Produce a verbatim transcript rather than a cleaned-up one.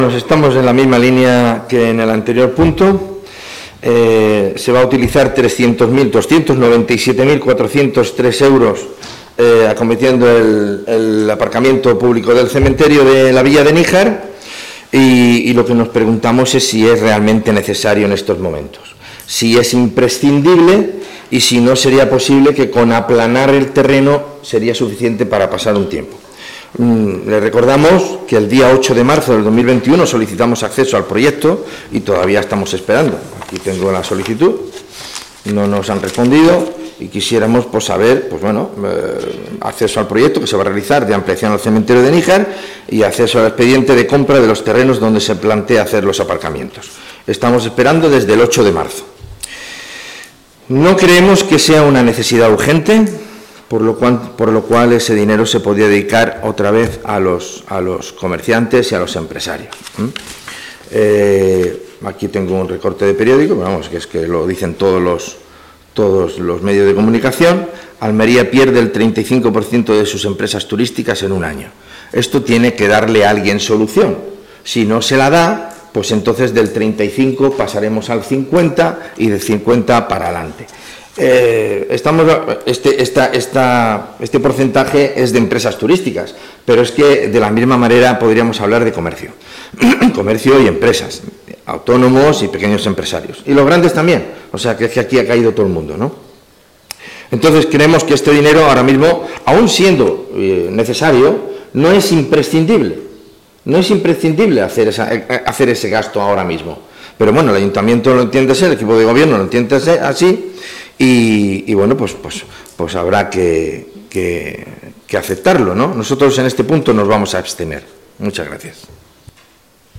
Nos estamos en la misma línea que en el anterior punto. Eh, se va a utilizar trescientos mil, doscientos noventa y siete mil cuatrocientos tres euros eh, acometiendo el, el aparcamiento público del cementerio de la Villa de Níjar y, y lo que nos preguntamos es si es realmente necesario en estos momentos, si es imprescindible y si no sería posible que con aplanar el terreno sería suficiente para pasar un tiempo. Mm, le recordamos que el día ocho de marzo del dos mil veintiuno solicitamos acceso al proyecto y todavía estamos esperando. Aquí tengo la solicitud, no nos han respondido y quisiéramos pues, saber, pues bueno, eh, acceso al proyecto que se va a realizar de ampliación al cementerio de Níjar y acceso al expediente de compra de los terrenos donde se plantea hacer los aparcamientos. Estamos esperando desde el ocho de marzo. No creemos que sea una necesidad urgente, por lo cual, por lo cual ese dinero se podría dedicar otra vez a los, a los comerciantes y a los empresarios. ¿Mm? Eh, aquí tengo un recorte de periódico, vamos, que es que lo dicen todos los, todos los medios de comunicación. Almería pierde el treinta y cinco por ciento de sus empresas turísticas en un año. Esto tiene que darle a alguien solución. Si no se la da, pues entonces del treinta y cinco pasaremos al cincuenta y del cincuenta para adelante. Eh, estamos, este, esta, esta, este porcentaje es de empresas turísticas, pero es que de la misma manera podríamos hablar de comercio, comercio y empresas, autónomos y pequeños empresarios, y los grandes también, o sea que es que aquí ha caído todo el mundo, ¿no? Entonces creemos que este dinero ahora mismo, aún siendo eh, necesario, no es imprescindible, no es imprescindible hacer, esa, hacer ese gasto ahora mismo, pero bueno, el ayuntamiento lo entiende así, el equipo de gobierno lo entiende así. Y, y bueno, pues, pues, pues habrá que, que, que aceptarlo, ¿no? Nosotros en este punto nos vamos a abstener. Muchas gracias.